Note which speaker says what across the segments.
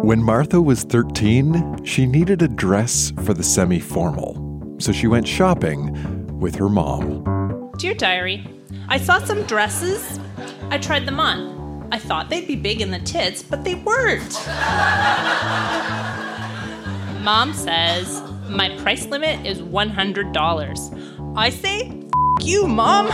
Speaker 1: When Martha was 13, she needed a dress for the semi-formal, so she went shopping with her mom.
Speaker 2: Dear Diary, I saw some dresses. I tried them on. I thought they'd be big in the tits, but they weren't. Mom says my price limit is $100. I say, F you, Mom.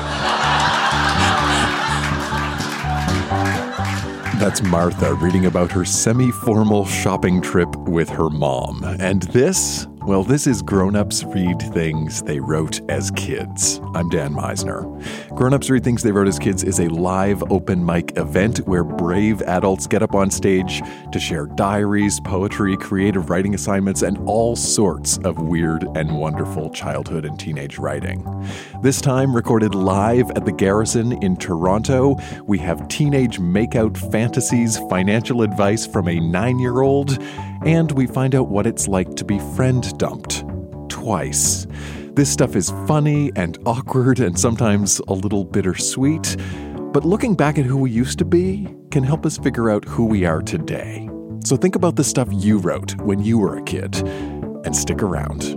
Speaker 1: That's Martha reading about her semi-formal shopping trip with her mom. And this is Grown Ups Read Things They Wrote as Kids. I'm Dan Meisner. Grown Ups Read Things They Wrote as Kids is a live open mic event where brave adults get up on stage to share diaries, poetry, creative writing assignments, and all sorts of weird and wonderful childhood and teenage writing. This time, recorded live at the Garrison in Toronto, we have teenage makeout fantasies, financial advice from a 9-year-old, and we find out what it's like to be friend dumped twice. This stuff is funny and awkward and sometimes a little bittersweet, but looking back at who we used to be can help us figure out who we are today. So think about the stuff you wrote when you were a kid and stick around.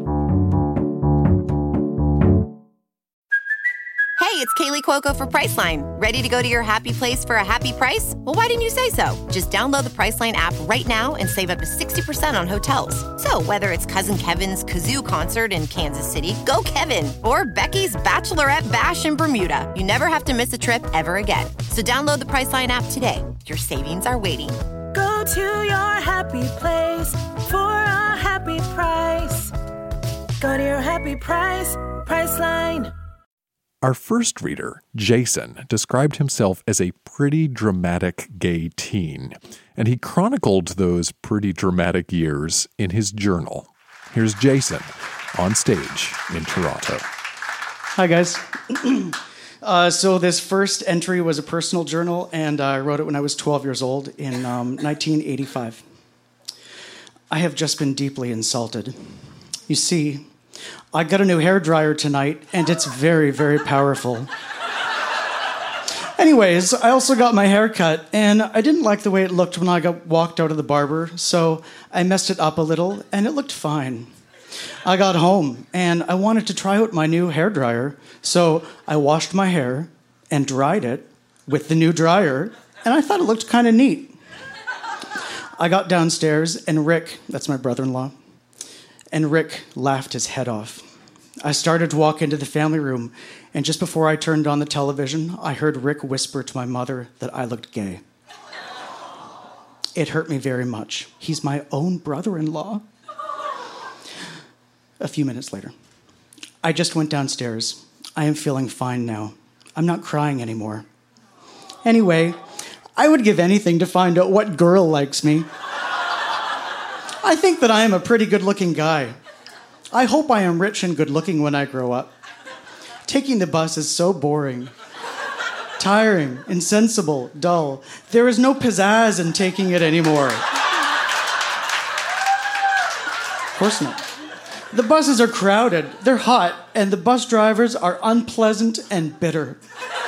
Speaker 3: Hey, it's Kaylee Cuoco for Priceline. Ready to go to your happy place for a happy price? Well, why didn't you say so? Just download the Priceline app right now and save up to 60% on hotels. So whether it's Cousin Kevin's Kazoo Concert in Kansas City, go Kevin, or Becky's Bachelorette Bash in Bermuda, you never have to miss a trip ever again. So download the Priceline app today. Your savings are waiting.
Speaker 4: Go to your happy place for a happy price. Go to your happy price, Priceline.
Speaker 1: Our first reader, Jason, described himself as a pretty dramatic gay teen, and he chronicled those pretty dramatic years in his journal. Here's Jason on stage in Toronto.
Speaker 5: Hi, guys. So this first entry was a personal journal, and I wrote it when I was 12 years old in 1985. I have just been deeply insulted. You see, I got a new hairdryer tonight, and it's very, very powerful. Anyways, I also got my hair cut, and I didn't like the way it looked when I walked out of the barber, so I messed it up a little, and it looked fine. I got home, and I wanted to try out my new hairdryer, so I washed my hair and dried it with the new dryer, and I thought it looked kind of neat. I got downstairs, and Rick, that's my brother-in-law, and Rick laughed his head off. I started to walk into the family room, and just before I turned on the television, I heard Rick whisper to my mother that I looked gay. It hurt me very much. He's my own brother-in-law. A few minutes later, I just went downstairs. I am feeling fine now. I'm not crying anymore. Anyway, I would give anything to find out what girl likes me. I think that I am a pretty good-looking guy. I hope I am rich and good-looking when I grow up. Taking the bus is so boring. Tiring, insensible, dull. There is no pizzazz in taking it anymore. Of course not. The buses are crowded, they're hot, and the bus drivers are unpleasant and bitter.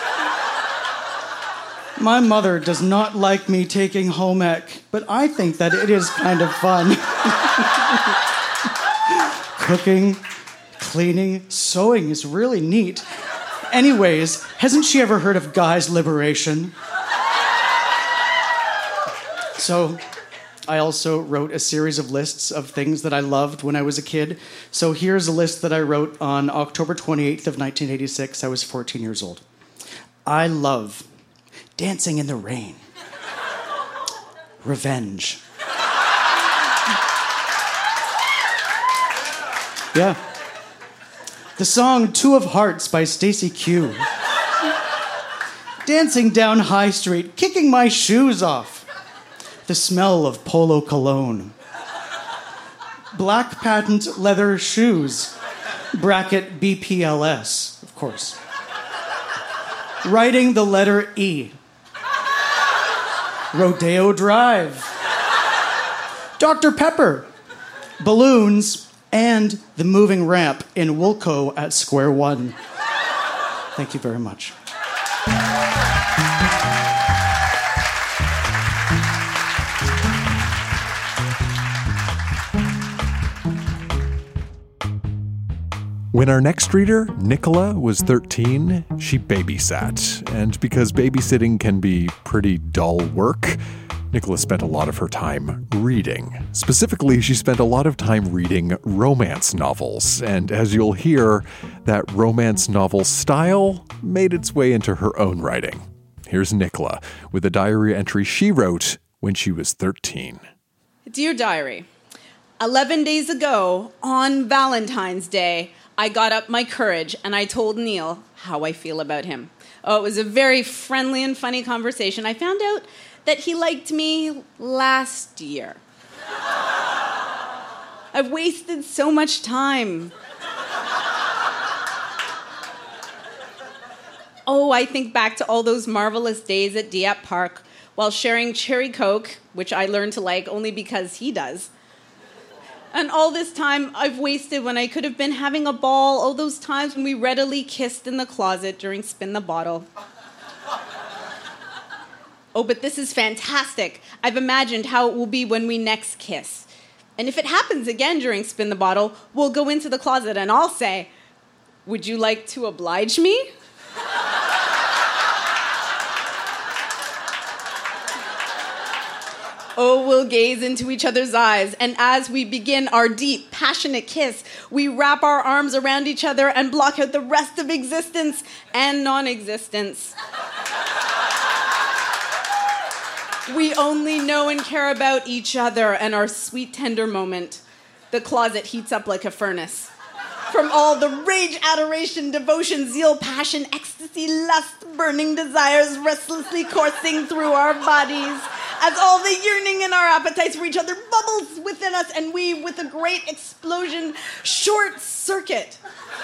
Speaker 5: My mother does not like me taking home ec, but I think that it is kind of fun. Cooking, cleaning, sewing is really neat. Anyways, hasn't she ever heard of guys' liberation? So, I also wrote a series of lists of things that I loved when I was a kid. So here's a list that I wrote on October 28th of 1986. I was 14 years old. I love dancing in the rain. Revenge. Yeah. The song Two of Hearts by Stacey Q. Dancing down High Street, kicking my shoes off. The smell of Polo cologne. Black patent leather shoes. Bracket BPLS, of course. Writing the letter E. Rodeo Drive. Dr. Pepper. Balloons. And the moving ramp in Woolco at Square One. Thank you very much.
Speaker 1: When our next reader, Nicola, was 13, she babysat. And because babysitting can be pretty dull work, Nicola spent a lot of her time reading. Specifically, she spent a lot of time reading romance novels. And as you'll hear, that romance novel style made its way into her own writing. Here's Nicola with a diary entry she wrote when she was 13.
Speaker 6: Dear Diary, 11 days ago, on Valentine's Day, I got up my courage and I told Neil how I feel about him. Oh, it was a very friendly and funny conversation. I found out that he liked me last year. I've wasted so much time. Oh, I think back to all those marvelous days at Dieppe Park while sharing cherry Coke, which I learned to like only because he does. And all this time I've wasted when I could have been having a ball, all those times when we readily kissed in the closet during Spin the Bottle. Oh, but this is fantastic. I've imagined how it will be when we next kiss. And if it happens again during Spin the Bottle, we'll go into the closet and I'll say, "Would you like to oblige me?" Oh, we'll gaze into each other's eyes, and as we begin our deep, passionate kiss, we wrap our arms around each other and block out the rest of existence and non-existence. We only know and care about each other and our sweet, tender moment. The closet heats up like a furnace. From all the rage, adoration, devotion, zeal, passion, ecstasy, lust, burning desires restlessly coursing through our bodies, as all the yearning in our appetites for each other bubbles within us, and we, with a great explosion, short circuit.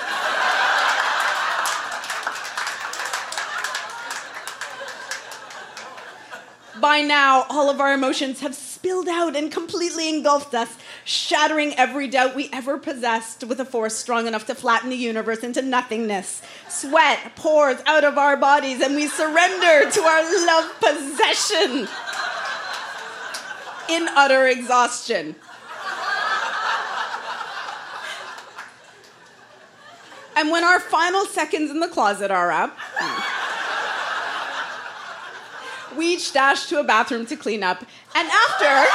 Speaker 6: By now, all of our emotions have spilled out and completely engulfed us, shattering every doubt we ever possessed with a force strong enough to flatten the universe into nothingness. Sweat pours out of our bodies, and we surrender to our love possession in utter exhaustion. And when our final seconds in the closet are up, we each dash to a bathroom to clean up, and after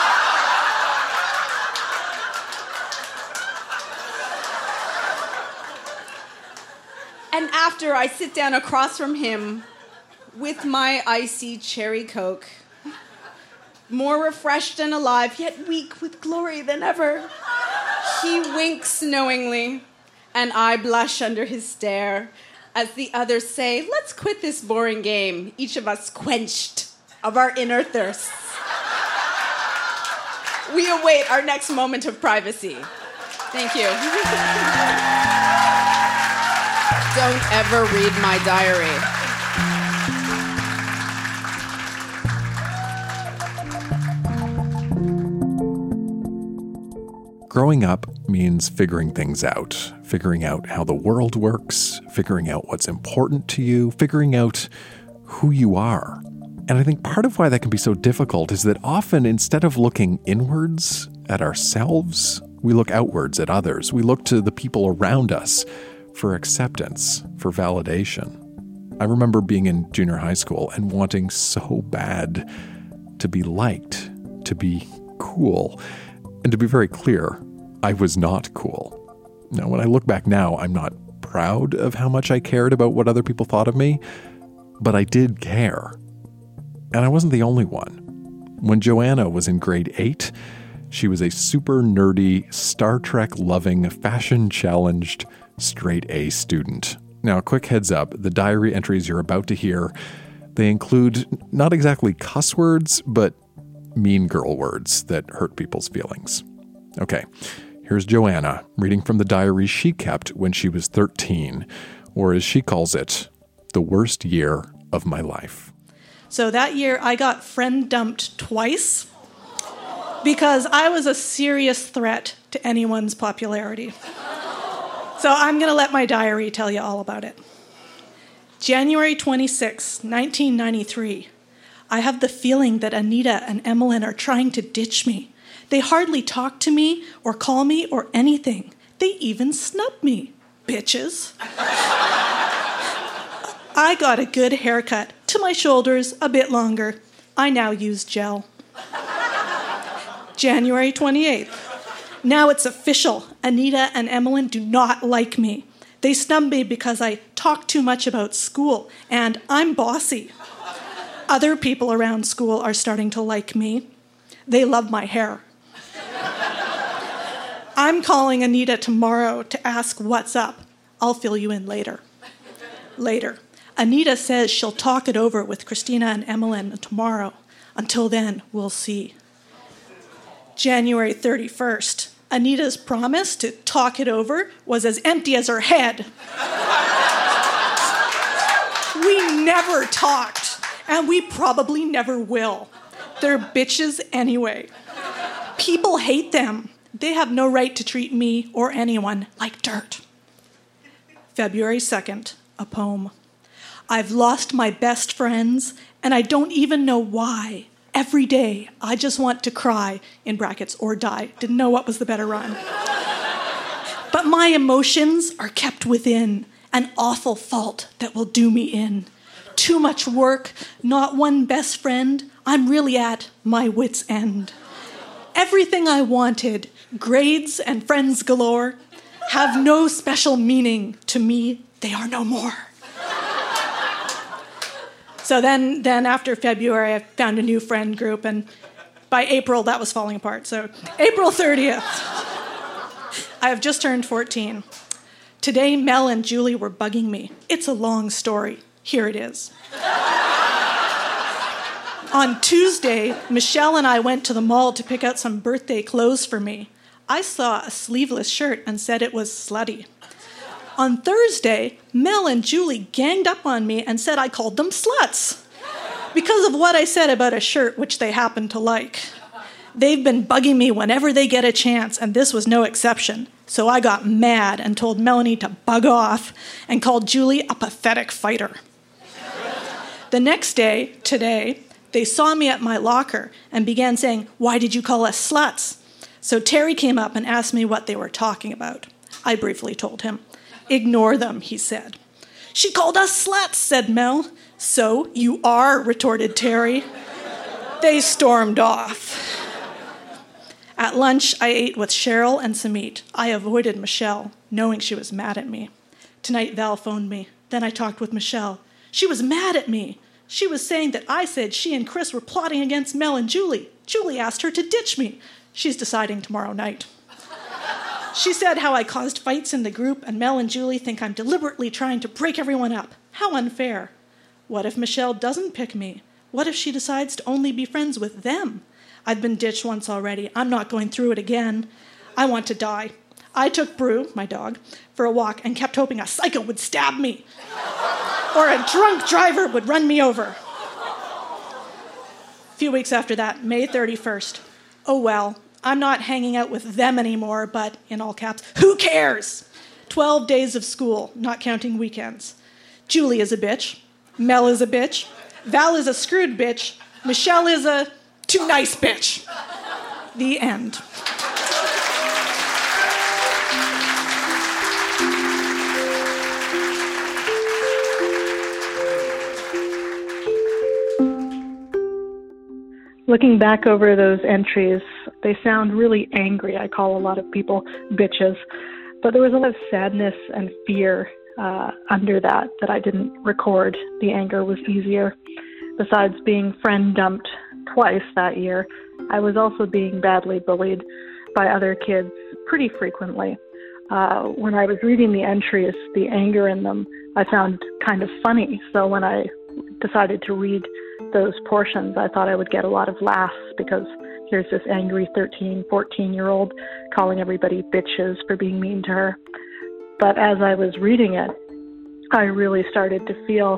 Speaker 6: I sit down across from him with my icy cherry Coke, more refreshed and alive, yet weak with glory than ever. He winks knowingly, and I blush under his stare as the others say, "Let's quit this boring game," each of us quenched of our inner thirsts. We await our next moment of privacy. Thank you. Don't ever read my diary.
Speaker 1: Growing up means figuring things out how the world works, figuring out what's important to you, figuring out who you are. And I think part of why that can be so difficult is that often instead of looking inwards at ourselves, we look outwards at others. We look to the people around us for acceptance, for validation. I remember being in junior high school and wanting so bad to be liked, to be cool. And to be very clear, I was not cool. Now, when I look back now, I'm not proud of how much I cared about what other people thought of me, but I did care. And I wasn't the only one. When Joanna was in grade 8, she was a super nerdy, Star Trek-loving, fashion-challenged, straight-A student. Now, a quick heads up, the diary entries you're about to hear, they include not exactly cuss words, but mean girl words that hurt people's feelings. Okay, here's Joanna reading from the diary she kept when she was 13, or as she calls it, the worst year of my life.
Speaker 7: So that year I got friend dumped twice because I was a serious threat to anyone's popularity. So I'm going to let my diary tell you all about it. January 26, 1993. I have the feeling that Anita and Emmeline are trying to ditch me. They hardly talk to me or call me or anything. They even snub me. bitches. I got a good haircut, to my shoulders, a bit longer. I now use gel. January 28th. Now it's official. Anita and Emmeline do not like me. They snub me because I talk too much about school, and I'm bossy. Other people around school are starting to like me. They love my hair. I'm calling Anita tomorrow to ask what's up. I'll fill you in later. Later. Anita says she'll talk it over with Christina and Emmeline tomorrow. Until then, we'll see. January 31st. Anita's promise to talk it over was as empty as her head. We never talked, and we probably never will. They're bitches anyway. People hate them. They have no right to treat me or anyone like dirt. February 2nd, a poem. I've lost my best friends, and I don't even know why. Every day, I just want to cry, in brackets, or die. Didn't know what was the better rhyme. But my emotions are kept within, an awful fault that will do me in. Too much work, not one best friend. I'm really at my wit's end. Everything I wanted, grades and friends galore, have no special meaning to me. They are no more. So then after February, I found a new friend group, and by April, that was falling apart. So April 30th, I have just turned 14. Today, Mel and Julie were bugging me. It's a long story. Here it is. On Tuesday, Michelle and I went to the mall to pick out some birthday clothes for me. I saw a sleeveless shirt and said it was slutty. On Thursday, Mel and Julie ganged up on me and said I called them sluts because of what I said about a shirt which they happened to like. They've been bugging me whenever they get a chance, and this was no exception. So I got mad and told Melanie to bug off and called Julie a pathetic fighter. The next day, today, they saw me at my locker and began saying, "Why did you call us sluts?" So Terry came up and asked me what they were talking about. I briefly told him. "Ignore them," he said. "She called us sluts," said Mel. "So you are," retorted Terry. They stormed off. At lunch, I ate with Cheryl and Samit. I avoided Michelle, knowing she was mad at me. Tonight, Val phoned me. Then I talked with Michelle. She was mad at me. She was saying that I said she and Chris were plotting against Mel and Julie. Julie asked her to ditch me. She's deciding tomorrow night. She said how I caused fights in the group, and Mel and Julie think I'm deliberately trying to break everyone up. How unfair. What if Michelle doesn't pick me? What if she decides to only be friends with them? I've been ditched once already. I'm not going through it again. I want to die. I took Brew, my dog, for a walk and kept hoping a psycho would stab me or a drunk driver would run me over. A few weeks after that, May 31st. Oh well, I'm not hanging out with them anymore, but, in all caps, who cares? 12 days of school, not counting weekends. Julie is a bitch. Mel is a bitch. Val is a screwed bitch. Michelle is a too nice bitch. The end.
Speaker 8: Looking back over those entries, they sound really angry. I call a lot of people bitches. But there was a lot of sadness and fear under that I didn't record. The anger was easier. Besides being friend dumped twice that year, I was also being badly bullied by other kids pretty frequently. When I was reading the entries, the anger in them, I found kind of funny. So when I decided to read those portions, I thought I would get a lot of laughs because here's this angry 13, 14-year-old calling everybody bitches for being mean to her. But as I was reading it, I really started to feel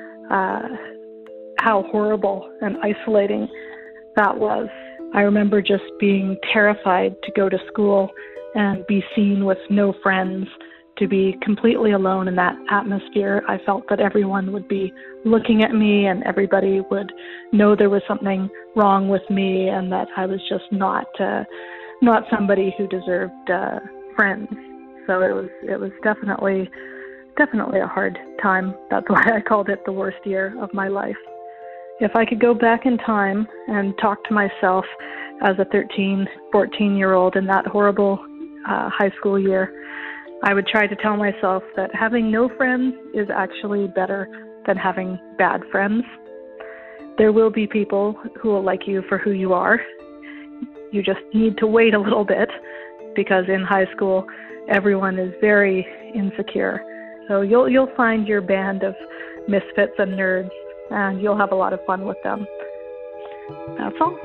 Speaker 8: how horrible and isolating that was. I remember just being terrified to go to school and be seen with no friends, to be completely alone in that atmosphere. I felt that everyone would be looking at me and everybody would know there was something wrong with me and that I was just not somebody who deserved friends. So it was definitely a hard time. That's why I called it the worst year of my life. If I could go back in time and talk to myself as a 13, 14-year-old in that horrible high school year, I would try to tell myself that having no friends is actually better than having bad friends. There will be people who will like you for who you are. You just need to wait a little bit, because in high school, everyone is very insecure. So you'll find your band of misfits and nerds, and you'll have a lot of fun with them. That's all.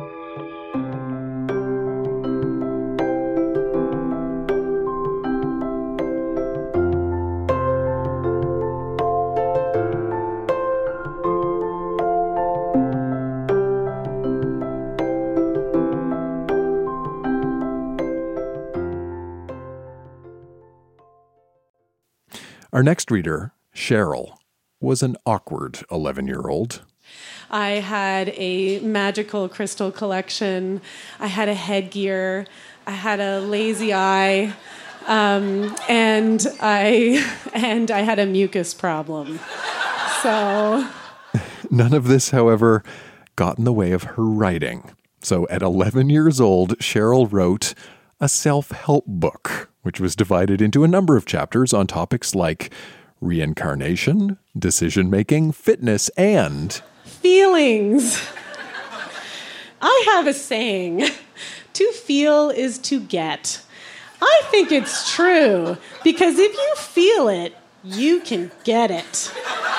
Speaker 1: Our next reader, Cheryl, was an awkward 11-year-old.
Speaker 9: I had a magical crystal collection. I had a headgear. I had a lazy eye. And I had a mucus problem. So
Speaker 1: None of this, however, got in the way of her writing. So at 11 years old, Cheryl wrote a self-help book, which was divided into a number of chapters on topics like reincarnation, decision-making, fitness, and
Speaker 9: feelings. I have a saying, to feel is to get. I think it's true, because if you feel it, you can get it.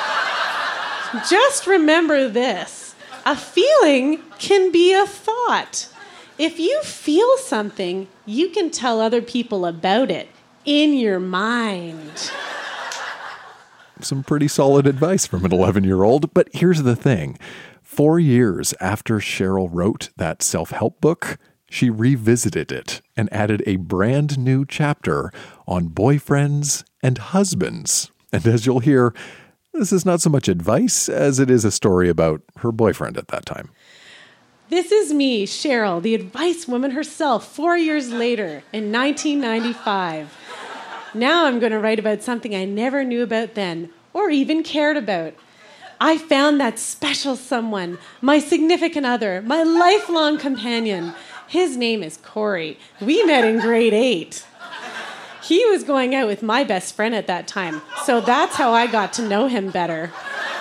Speaker 9: Just remember this, a feeling can be a thought. If you feel something, you can tell other people about it in your mind.
Speaker 1: Some pretty solid advice from an 11-year-old, but here's the thing. 4 years after Cheryl wrote that self-help book, she revisited it and added a brand new chapter on boyfriends and husbands. And as you'll hear, this is not so much advice as it is a story about her boyfriend at that time.
Speaker 9: This is me, Cheryl, the advice woman herself, 4 years later in 1995. Now I'm going to write about something I never knew about then, or even cared about. I found that special someone, my significant other, my lifelong companion. His name is Corey. We met in grade 8. He was going out with my best friend at that time, so that's how I got to know him better.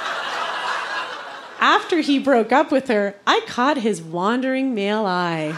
Speaker 9: After he broke up with her, I caught his wandering male eye.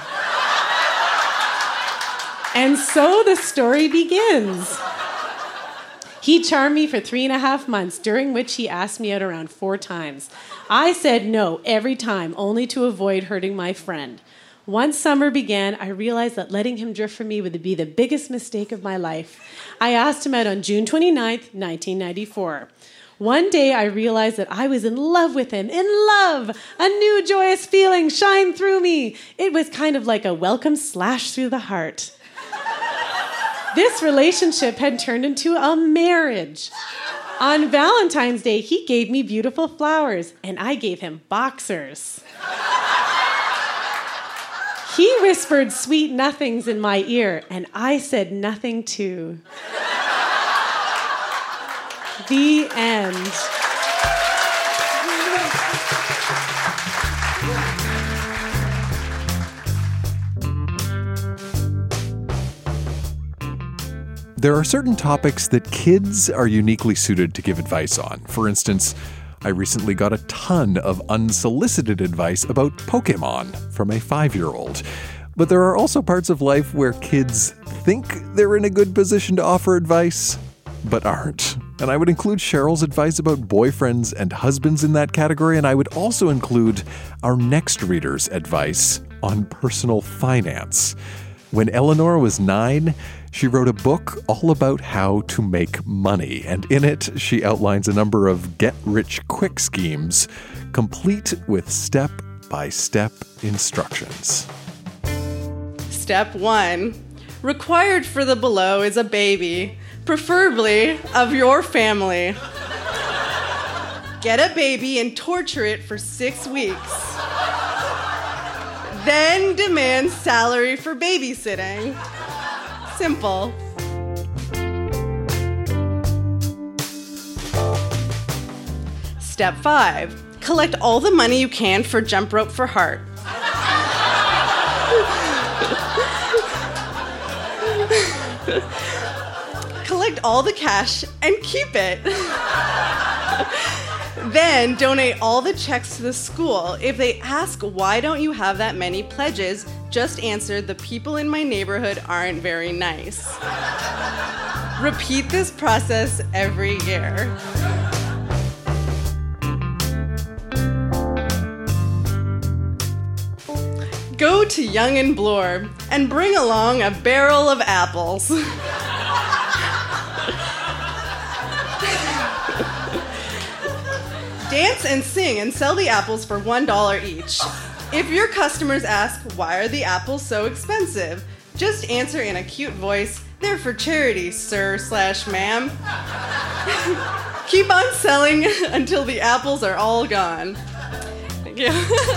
Speaker 9: And so the story begins. He charmed me for 3.5 months, during which he asked me out around 4 times. I said no every time, only to avoid hurting my friend. Once summer began, I realized that letting him drift from me would be the biggest mistake of my life. I asked him out on June 29th, 1994. One day I realized that I was in love with him. In love! A new joyous feeling shined through me. It was kind of like a welcome slash through the heart. This relationship had turned into a marriage. On Valentine's Day, he gave me beautiful flowers, and I gave him boxers. He whispered sweet nothings in my ear, and I said nothing too. The end.
Speaker 1: There are certain topics that kids are uniquely suited to give advice on. For instance, I recently got a ton of unsolicited advice about Pokemon from a 5-year-old. But there are also parts of life where kids think they're in a good position to offer advice, but aren't. And I would include Cheryl's advice about boyfriends and husbands in that category, and I would also include our next reader's advice on personal finance. When Eleanor was 9, she wrote a book all about how to make money, and in it, she outlines a number of get-rich-quick schemes, complete with step-by-step instructions.
Speaker 6: Step 1. Required for the below is a baby, preferably of your family. Get a baby and torture it for 6 weeks. Then demand salary for babysitting. Simple. Step 5, collect all the money you can for Jump Rope for Heart. Collect all the cash and keep it. Then donate all the checks to the school. If they ask, why don't you have that many pledges, just answer, the people in my neighborhood aren't very nice. Repeat this process every year. Go to Young and Bloor and bring along a barrel of apples. Dance and sing and sell the apples for $1 each. If your customers ask, why are the apples so expensive? Just answer in a cute voice, they're for charity, sir/ma'am. Keep on selling until the apples are all gone. Thank you.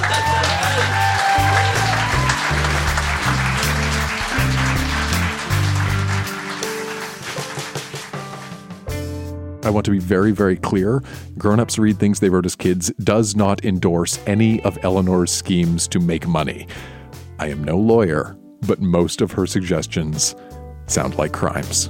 Speaker 1: I want to be very, very clear. Grown Ups Read Things They Wrote as Kids does not endorse any of Eleanor's schemes to make money. I am no lawyer, but most of her suggestions sound like crimes.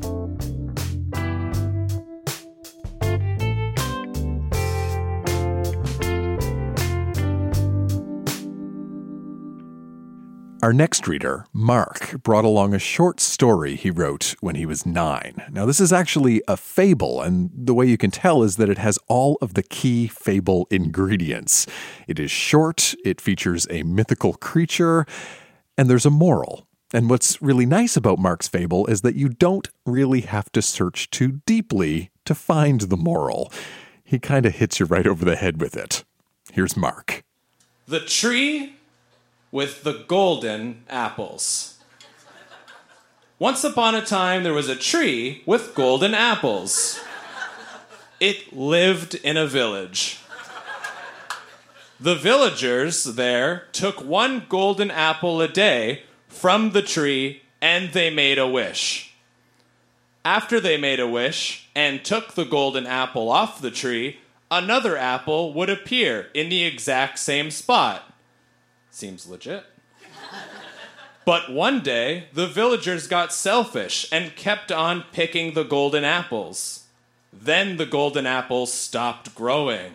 Speaker 1: Our next reader, Mark, brought along a short story he wrote when he was 9. Now, this is actually a fable, and the way you can tell is that it has all of the key fable ingredients. It is short, it features a mythical creature, and there's a moral. And what's really nice about Mark's fable is that you don't really have to search too deeply to find the moral. He kind of hits you right over the head with it. Here's Mark.
Speaker 10: The tree with the golden apples. Once upon a time, there was a tree with golden apples. It lived in a village. The villagers there took one golden apple a day from the tree, and they made a wish. After they made a wish and took the golden apple off the tree, another apple would appear in the exact same spot. Seems legit. But one day, the villagers got selfish and kept on picking the golden apples. Then the golden apples stopped growing.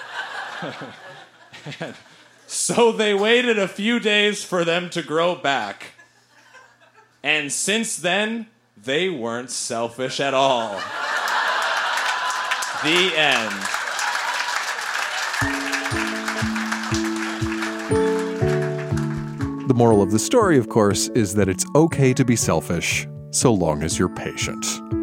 Speaker 10: So they waited a few days for them to grow back. And since then, they weren't selfish at all. The end.
Speaker 1: The moral of the story, of course, is that it's okay to be selfish so long as you're patient.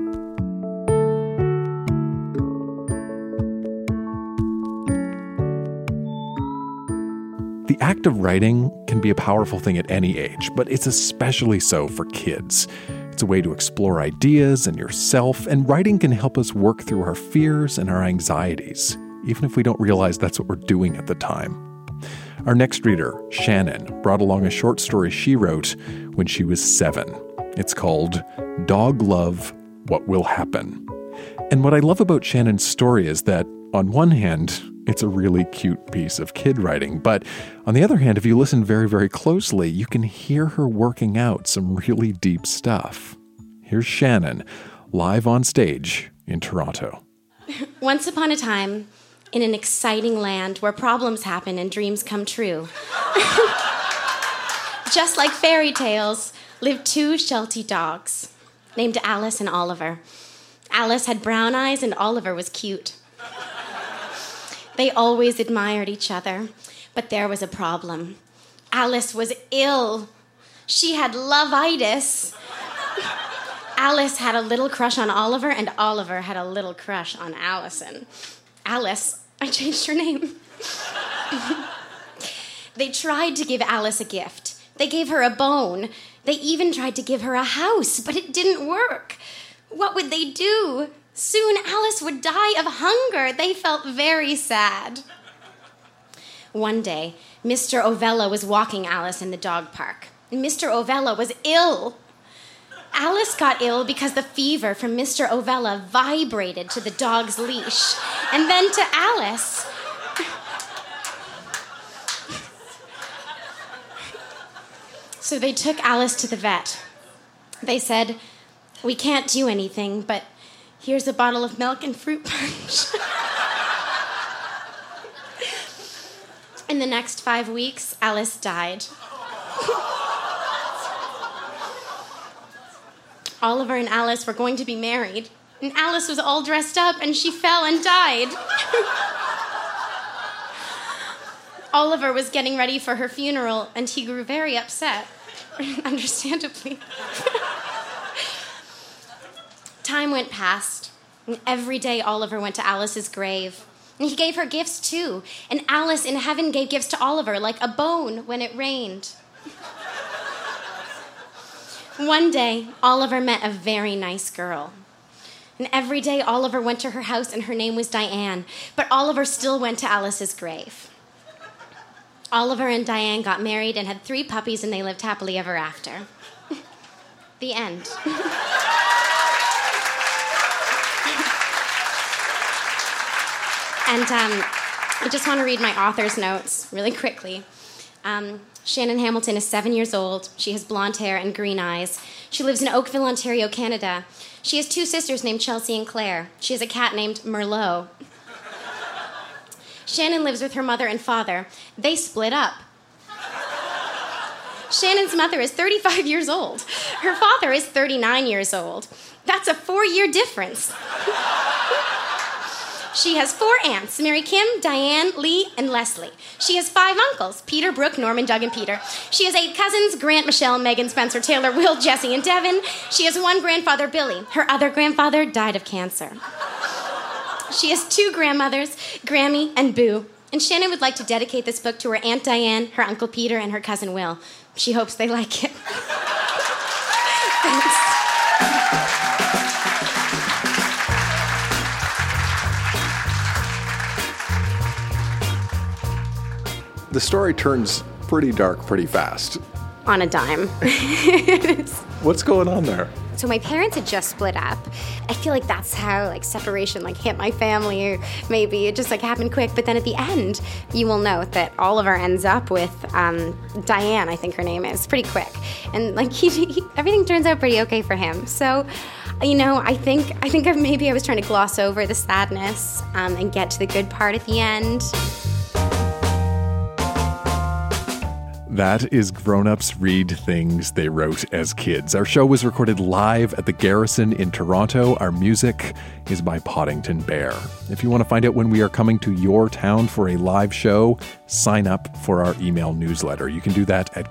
Speaker 1: The act of writing can be a powerful thing at any age, but it's especially so for kids. It's a way to explore ideas and yourself, and writing can help us work through our fears and our anxieties, even if we don't realize that's what we're doing at the time. Our next reader, Shannon, brought along a short story she wrote when she was 7. It's called Dog Love, What Will Happen? And what I love about Shannon's story is that, on one hand, it's a really cute piece of kid writing, but on the other hand, if you listen very, very closely, you can hear her working out some really deep stuff. Here's Shannon, live on stage in Toronto.
Speaker 11: Once upon a time, in an exciting land where problems happen and dreams come true. Just like fairy tales, lived 2 Sheltie dogs named Alice and Oliver. Alice had brown eyes and Oliver was cute. They always admired each other, but there was a problem. Alice was ill. She had love-itis. Alice had a little crush on Oliver, and Oliver had a little crush on Allison. Alice, I changed her name. They tried to give Alice a gift. They gave her a bone. They even tried to give her a house, but it didn't work. What would they do? Soon Alice would die of hunger. They felt very sad. One day, Mr. Ovella was walking Alice in the dog park. Mr. Ovella was ill. Alice got ill because the fever from Mr. Ovella vibrated to the dog's leash, And then to Alice. So they took Alice to the vet. They said, "We can't do anything, but here's a bottle of milk and fruit punch." In the next 5 weeks, Alice died. Oliver and Alice were going to be married, and Alice was all dressed up, and she fell and died. Oliver was getting ready for her funeral, and he grew very upset, understandably. Time went past, and every day Oliver went to Alice's grave. And he gave her gifts too. And Alice in heaven gave gifts to Oliver, like a bone when it rained. One day, Oliver met a very nice girl. And every day, Oliver went to her house, and her name was Diane. But Oliver still went to Alice's grave. Oliver and Diane got married and had 3 puppies, and they lived happily ever after. The end. And I just want to read my author's notes really quickly. Shannon Hamilton is 7 years old. She has blonde hair and green eyes. She lives in Oakville, Ontario, Canada. She has 2 sisters named Chelsea and Claire. She has a cat named Merlot. Shannon lives with her mother and father. They split up. Shannon's mother is 35 years old. Her father is 39 years old. That's a 4-year difference. She has 4 aunts, Mary Kim, Diane, Lee, and Leslie. She has 5 uncles, Peter, Brooke, Norman, Doug, and Peter. She has 8 cousins, Grant, Michelle, Megan, Spencer, Taylor, Will, Jesse, and Devin. She has 1 grandfather, Billy. Her other grandfather died of cancer. She has 2 grandmothers, Grammy and Boo. And Shannon would like to dedicate this book to her Aunt Diane, her Uncle Peter, and her cousin Will. She hopes they like it. Thanks.
Speaker 1: The story turns pretty dark pretty fast.
Speaker 11: On a dime.
Speaker 1: What's going on there?
Speaker 11: So my parents had just split up. I feel like that's how separation hit my family, or maybe it just happened quick. But then at the end, you will note that Oliver ends up with Diane, I think her name is, pretty quick. And everything turns out pretty okay for him. So, I think maybe I was trying to gloss over the sadness and get to the good part at the end.
Speaker 1: That is Grown Ups Read Things They Wrote as Kids. Our show was recorded live at the Garrison in Toronto. Our music is by Poddington Bear. If you want to find out when we are coming to your town for a live show, sign up for our email newsletter. You can do that at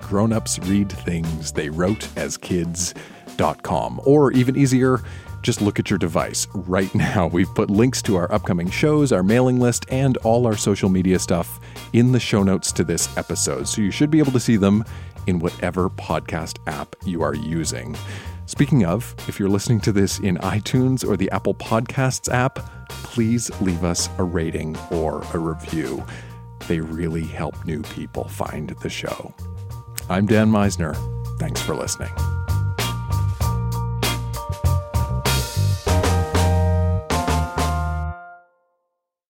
Speaker 1: grownupsreadthingsthaywroteaskids.com. Or even easier, just look at your device. Right now, we've put links to our upcoming shows, our mailing list, and all our social media stuff in the show notes to this episode. So you should be able to see them in whatever podcast app you are using. Speaking of, if you're listening to this in iTunes or the Apple Podcasts app, please leave us a rating or a review. They really help new people find the show. I'm Dan Meisner. Thanks for listening.